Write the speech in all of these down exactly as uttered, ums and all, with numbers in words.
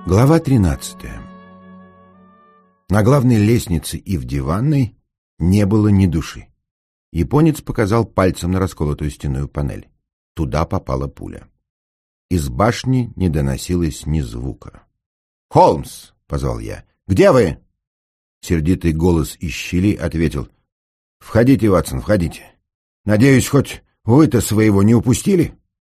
Глава тринадцатая. На главной лестнице и в диванной не было ни души. Японец показал пальцем на расколотую стенную панель. Туда попала пуля. Из башни не доносилось ни звука. «Холмс!» — позвал я. «Где вы?» Сердитый голос из щели ответил. «Входите, Ватсон, входите. Надеюсь, хоть вы-то своего не упустили?»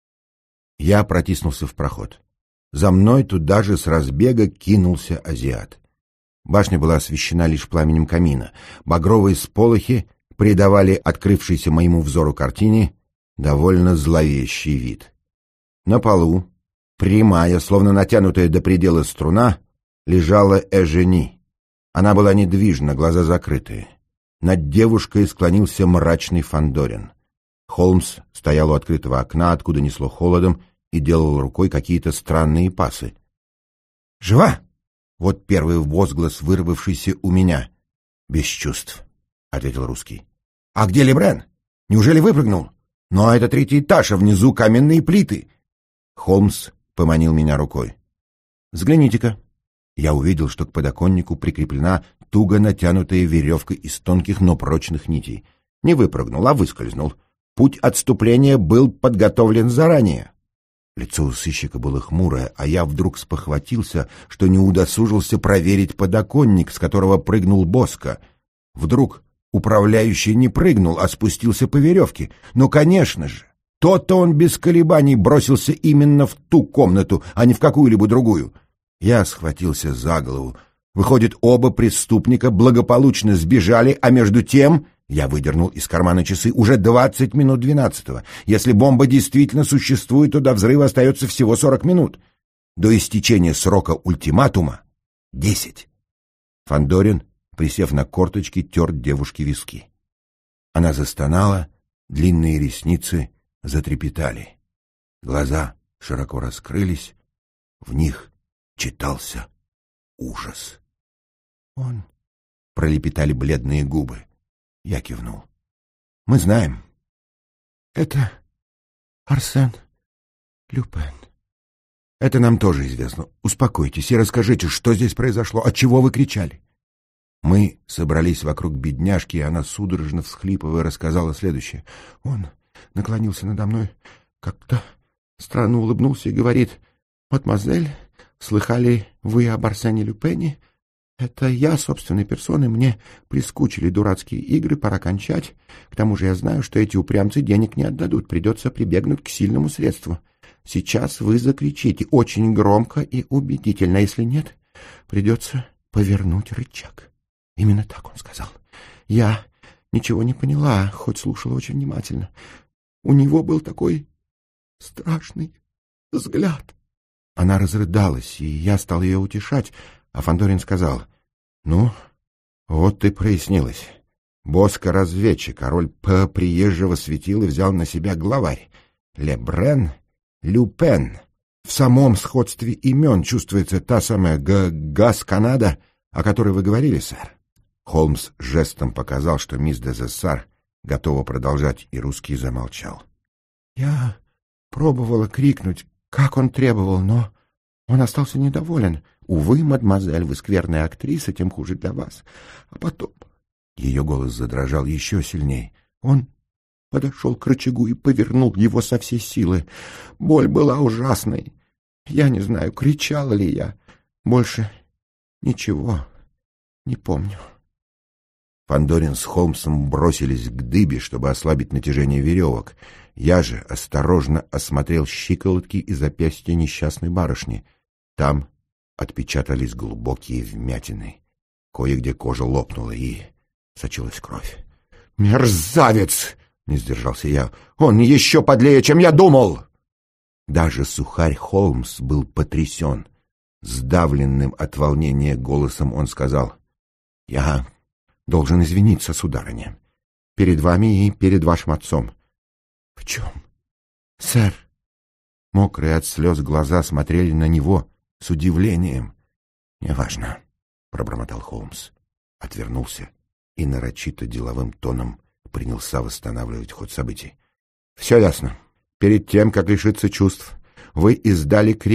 Я протиснулся в проход. За мной туда же с разбега кинулся азиат. Башня была освещена лишь пламенем камина. Багровые сполохи придавали открывшейся моему взору картине довольно зловещий вид. На полу, прямая, словно натянутая до предела струна, лежала Эжени. Она была недвижна, глаза закрытые. Над девушкой склонился мрачный Фандорин. Холмс стоял у открытого окна, откуда несло холодом, и делал рукой какие-то странные пасы. «Жива?» — вот первый возглас, вырвавшийся у меня. «Без чувств», — ответил русский. «А где Лебрен? Неужели выпрыгнул? Но это третий этаж, а внизу каменные плиты». Холмс поманил меня рукой. «Взгляните-ка». Я увидел, что к подоконнику прикреплена туго натянутая веревка из тонких, но прочных нитей. Не выпрыгнул, а выскользнул. Путь отступления был подготовлен заранее. Лицо у сыщика было хмурое, а я вдруг спохватился, что не удосужился проверить подоконник, с которого прыгнул Боско. Вдруг управляющий не прыгнул, а спустился по веревке. Но, конечно же, то-то он без колебаний бросился именно в ту комнату, а не в какую-либо другую. Я схватился за голову. Выходит, оба преступника благополучно сбежали, а между тем... Я выдернул из кармана часы. Уже двадцать минут двенадцатого. Если бомба действительно существует, то до взрыва остается всего сорок минут. До истечения срока ультиматума — десять. Фандорин, присев на корточки, тер девушке виски. Она застонала, длинные ресницы затрепетали. Глаза широко раскрылись, в них читался ужас. «Он...» — пролепетали бледные губы. Я кивнул. «Мы знаем. Это Арсен Люпен. Это нам тоже известно. Успокойтесь и расскажите, что здесь произошло, отчего вы кричали». Мы собрались вокруг бедняжки, и она, судорожно всхлипывая, рассказала следующее. «Он наклонился надо мной, как-то странно улыбнулся и говорит: «Мадемуазель, слыхали вы об Арсене Люпене? Это я собственной персоной, мне прискучили дурацкие игры, пора кончать. К тому же я знаю, что эти упрямцы денег не отдадут, придется прибегнуть к сильному средству. Сейчас вы закричите очень громко и убедительно, если нет, придется повернуть рычаг». Именно так он сказал. Я ничего не поняла, хоть слушала очень внимательно. У него был такой страшный взгляд. Она разрыдалась, и я стал ее утешать, а Фандорин сказал: «Ну, вот ты прояснилось. Боско разведчик, а роль П приезжего светила взял на себя главарь. Лебрен, Люпен. В самом сходстве имен чувствуется та самая Г Газ-Канада, о которой вы говорили, сэр». Холмс жестом показал, что мисс де Зессар готова продолжать, и русский замолчал. «Я пробовала крикнуть, как он требовал, но он остался недоволен. Увы, мадемуазель, вы скверная актриса, тем хуже для вас. А потом...» Ее голос задрожал еще сильней. Он подошел к рычагу и повернул его со всей силы. Боль была ужасной. Я не знаю, кричала ли я. Больше ничего не помню. Фандорин с Холмсом бросились к дыбе, чтобы ослабить натяжение веревок. Я же осторожно осмотрел щиколотки и запястья несчастной барышни. Там отпечатались глубокие вмятины. Кое-где кожа лопнула, и сочилась кровь. «Мерзавец!» — не сдержался я. «Он еще подлее, чем я думал!» Даже сухарь Холмс был потрясен. Сдавленным от волнения голосом он сказал: «Я должен извиниться, сударыня, перед вами и перед вашим отцом». «В чем, сэр?» Мокрые от слез глаза смотрели на него с удивлением. «Неважно», — пробормотал Холмс, отвернулся и нарочито деловым тоном принялся восстанавливать ход событий. «Все ясно. Перед тем, как лишиться чувств, вы издали крик,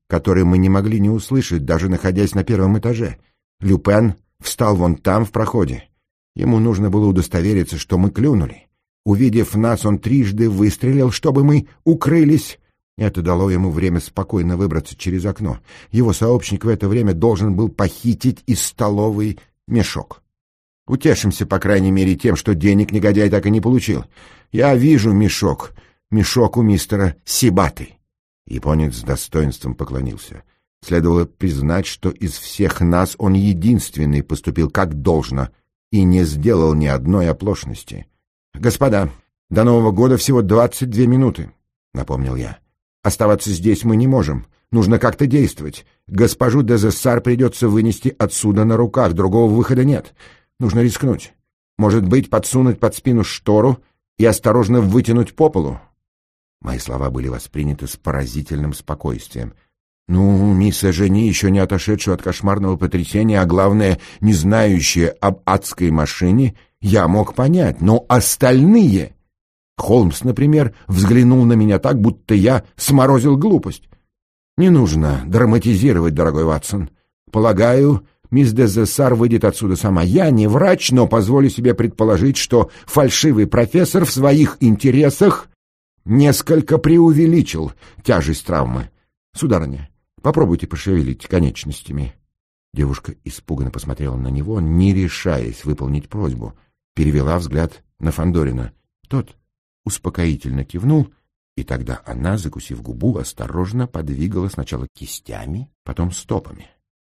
который мы не могли не услышать, даже находясь на первом этаже. Люпен встал вон там, в проходе. Ему нужно было удостовериться, что мы клюнули. Увидев нас, он трижды выстрелил, чтобы мы укрылись. Это дало ему время спокойно выбраться через окно. Его сообщник в это время должен был похитить из столовой мешок. Утешимся, по крайней мере, тем, что денег негодяй так и не получил. Я вижу мешок. Мешок у мистера Сибаты. Японец с достоинством поклонился. Следовало признать, что из всех нас он единственный поступил как должно и не сделал ни одной оплошности. «Господа, до Нового года всего двадцать две минуты», — напомнил я. «Оставаться здесь мы не можем. Нужно как-то действовать. Госпожу Дезессар придется вынести отсюда на руках, другого выхода нет. Нужно рискнуть. Может быть, подсунуть под спину штору и осторожно вытянуть по полу». Мои слова были восприняты с поразительным спокойствием. Ну, мисс Эжени, еще не отошедшую от кошмарного потрясения, а главное, не знающая об адской машине, я мог понять, но остальные... Холмс, например, взглянул на меня так, будто я сморозил глупость. Не нужно драматизировать, дорогой Ватсон. Полагаю, мисс Дезессар выйдет отсюда сама. Я не врач, но позволю себе предположить, что фальшивый профессор в своих интересах несколько преувеличил тяжесть травмы. Сударыня, попробуйте пошевелить конечностями. Девушка испуганно посмотрела на него, не решаясь выполнить просьбу. Перевела взгляд на Фандорина. Тот успокоительно кивнул, и тогда она, закусив губу, осторожно подвигала сначала кистями, потом стопами.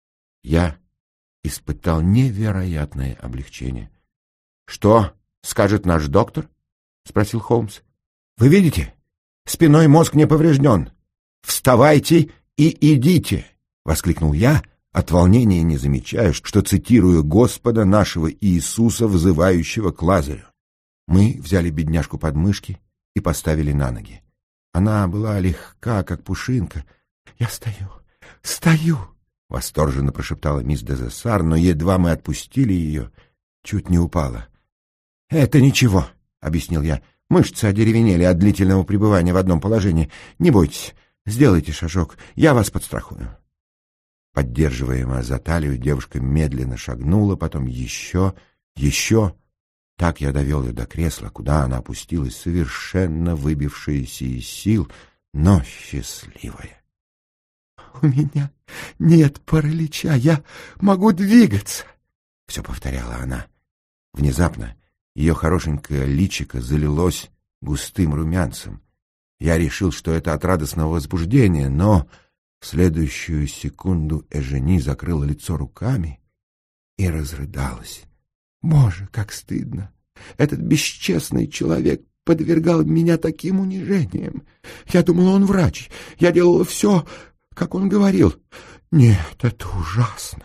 Я испытал невероятное облегчение. — Что скажет наш доктор? — спросил Холмс. — Вы видите? Спиной мозг не поврежден. Вставайте и идите! — воскликнул я, от волнения не замечая, что цитирую Господа нашего Иисуса, взывающего к Лазарю. Мы взяли бедняжку под мышки и поставили на ноги. Она была легка, как пушинка. — Я стою, стою! — восторженно прошептала мисс Дезессар, но едва мы отпустили ее, чуть не упала. — Это ничего, — объяснил я. — Мышцы одеревенели от длительного пребывания в одном положении. Не бойтесь, сделайте шажок, я вас подстрахую. Поддерживаемая за талию, девушка медленно шагнула, потом еще, еще... Так я довел ее до кресла, куда она опустилась, совершенно выбившаяся из сил, но счастливая. — У меня нет паралича, я могу двигаться, — все повторяла она. Внезапно ее хорошенькое личико залилось густым румянцем. Я решил, что это от радостного возбуждения, но в следующую секунду Эжени закрыла лицо руками и разрыдалась. Боже, как стыдно! Этот бесчестный человек подвергал меня таким унижениям. Я думала, он врач. Я делала все, как он говорил. Нет, это ужасно.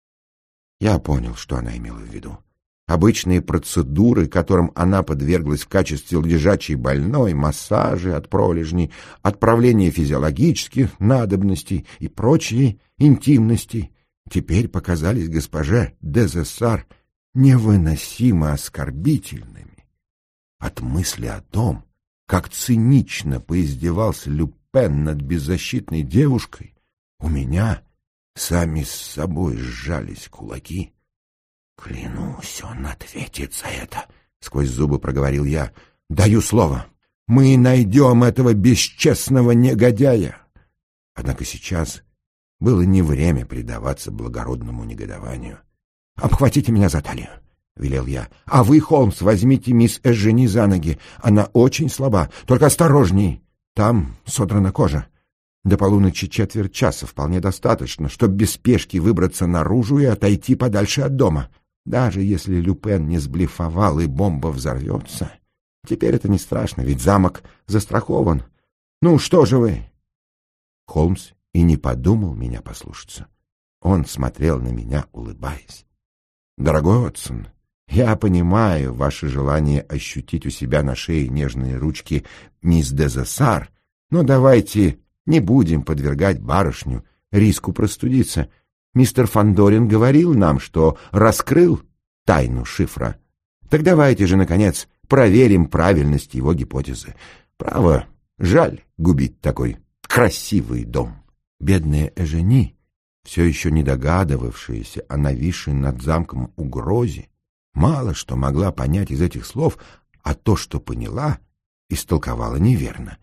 Я понял, что она имела в виду. Обычные процедуры, которым она подверглась в качестве лежачей больной, массажи от пролежней, отправление физиологических надобностей и прочие интимности, теперь показались госпоже Дезессар невыносимо оскорбительными. От мысли о том, как цинично поиздевался Люпен над беззащитной девушкой, у меня сами с собой сжались кулаки. «Клянусь, он ответит за это», — сквозь зубы проговорил я. «Даю слово, мы найдем этого бесчестного негодяя». Однако сейчас было не время предаваться благородному негодованию. «Обхватите меня за талию», — велел я. «А вы, Холмс, возьмите мисс Эжени за ноги. Она очень слаба, только осторожней. Там содрана кожа. До полуночи четверть часа вполне достаточно, чтобы без спешки выбраться наружу и отойти подальше от дома. Даже если Люпен не сблефовал и бомба взорвется, теперь это не страшно, ведь замок застрахован. Ну, что же вы?» Холмс и не подумал меня послушаться. Он смотрел на меня, улыбаясь. «Дорогой Уотсон, я понимаю ваше желание ощутить у себя на шее нежные ручки мисс Дезессар, но давайте не будем подвергать барышню риску простудиться. Мистер Фандорин говорил нам, что раскрыл тайну шифра. Так давайте же, наконец, проверим правильность его гипотезы. Право, жаль губить такой красивый дом». Бедная Эжени, все еще не догадывавшаяся о нависшей над замком угрозе, мало что могла понять из этих слов, а то, что поняла, истолковала неверно.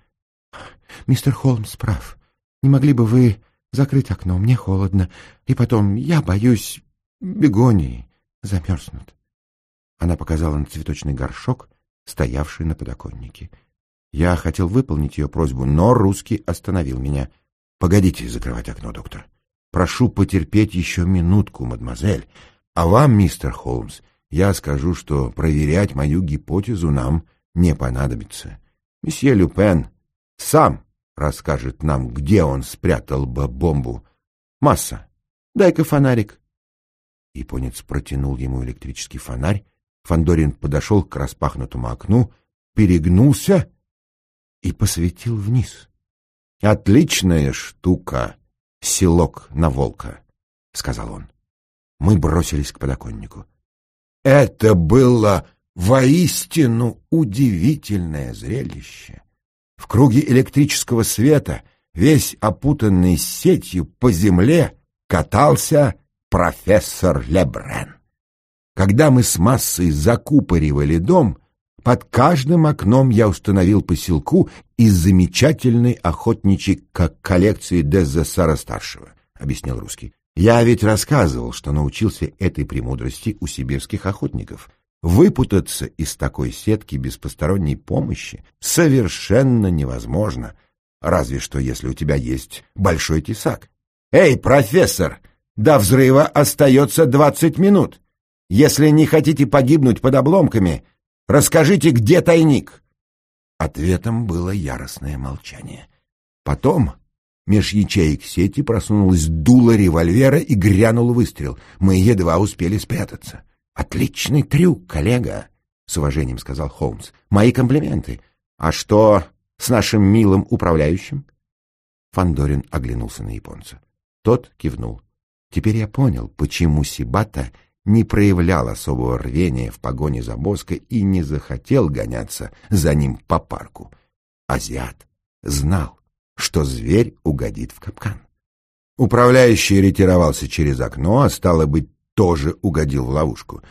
— Мистер Холмс прав. Не могли бы вы закрыть окно? Мне холодно. И потом, я боюсь, бегонии замерзнут. Она показала на цветочный горшок, стоявший на подоконнике. Я хотел выполнить ее просьбу, но русский остановил меня. — Погодите закрывать окно, доктор. Прошу потерпеть еще минутку, мадемуазель. А вам, мистер Холмс, я скажу, что проверять мою гипотезу нам не понадобится. Месье Люпен сам расскажет нам, где он спрятал бы бомбу. Масса, дай-ка фонарик. Японец протянул ему электрический фонарь. Фандорин подошел к распахнутому окну, перегнулся и посветил вниз. — Отличная штука, селок на волка, — сказал он. Мы бросились к подоконнику. Это было воистину удивительное зрелище. В круге электрического света, весь опутанный сетью по земле, катался профессор Лебрен. Когда мы с Массой закупоривали дом, под каждым окном я установил поселку из замечательной охотничьей коллекции Дезессара-старшего, — объяснил русский. Я ведь рассказывал, что научился этой премудрости у сибирских охотников. Выпутаться из такой сетки без посторонней помощи совершенно невозможно, разве что если у тебя есть большой тесак. «Эй, профессор, до взрыва остается двадцать минут. Если не хотите погибнуть под обломками, расскажите, где тайник?» Ответом было яростное молчание. Потом меж ячеек сети просунулось дуло револьвера и грянул выстрел. Мы едва успели спрятаться. «Отличный трюк, коллега», — с уважением сказал Холмс. «Мои комплименты. А что с нашим милым управляющим?» Фандорин оглянулся на японца. Тот кивнул. Теперь я понял, почему Сибата не проявлял особого рвения в погоне за Боско и не захотел гоняться за ним по парку. Азиат знал, что зверь угодит в капкан. Управляющий ретировался через окно, а стало быть, тоже угодил в ловушку.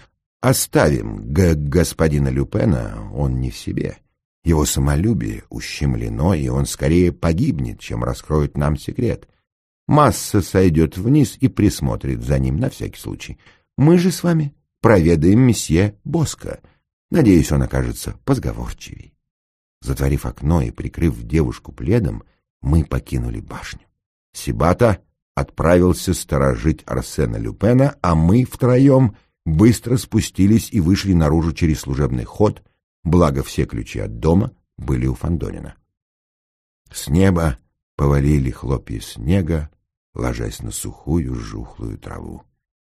Оставим г господина Люпена, он не в себе. Его самолюбие ущемлено, и он скорее погибнет, чем раскроет нам секрет. Масса сойдет вниз и присмотрит за ним на всякий случай. Мы же с вами проведаем месье Боско. Надеюсь, он окажется позговорчивей. Затворив окно и прикрыв девушку пледом, мы покинули башню. Сибата отправился сторожить Арсена Люпена, а мы втроем быстро спустились и вышли наружу через служебный ход, благо все ключи от дома были у Фандорина. С неба повалили хлопья снега, ложась на сухую жухлую траву.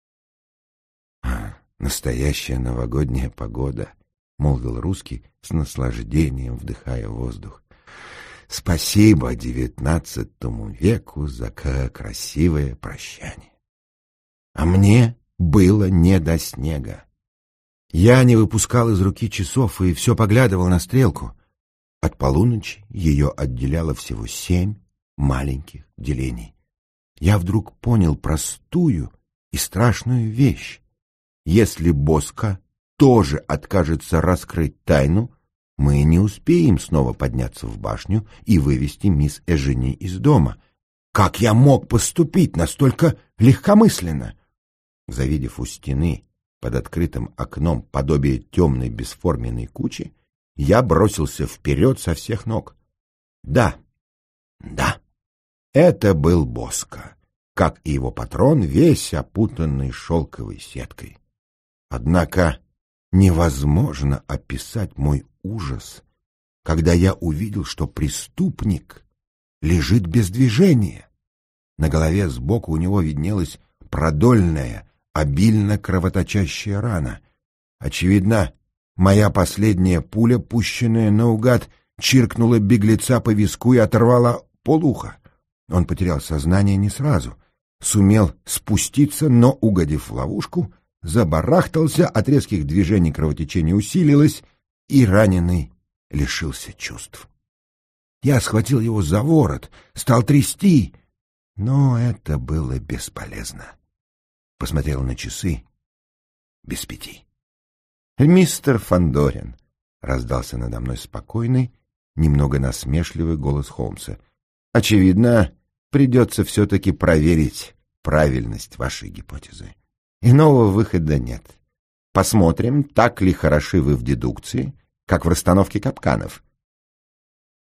«Настоящая новогодняя погода», — молвил русский с наслаждением, вдыхая воздух. «Спасибо девятнадцатому веку за красивое прощание». А мне было не до снега. Я не выпускал из руки часов и все поглядывал на стрелку. От полуночи ее отделяло всего семь маленьких делений. Я вдруг понял простую и страшную вещь. Если Боско тоже откажется раскрыть тайну, мы не успеем снова подняться в башню и вывести мисс Эжени из дома. Как я мог поступить настолько легкомысленно? Завидев у стены под открытым окном подобие темной бесформенной кучи, я бросился вперед со всех ног. Да, да, это был Боско, как и его патрон, весь опутанный шелковой сеткой. Однако невозможно описать мой ужас, когда я увидел, что преступник лежит без движения. На голове сбоку у него виднелась продольная, обильно кровоточащая рана. Очевидно, моя последняя пуля, пущенная наугад, чиркнула беглеца по виску и оторвала полуха. Он потерял сознание не сразу, сумел спуститься, но, угодив в ловушку, забарахтался, от резких движений кровотечение усилилось, и раненый лишился чувств. Я схватил его за ворот, стал трясти. Но это было бесполезно. Посмотрел на часы. Без пяти. «Мистер Фандорин», — раздался надо мной спокойный, немного насмешливый голос Холмса. «Очевидно, придется все-таки проверить правильность вашей гипотезы. Иного выхода нет. Посмотрим, так ли хороши вы в дедукции, как в расстановке капканов,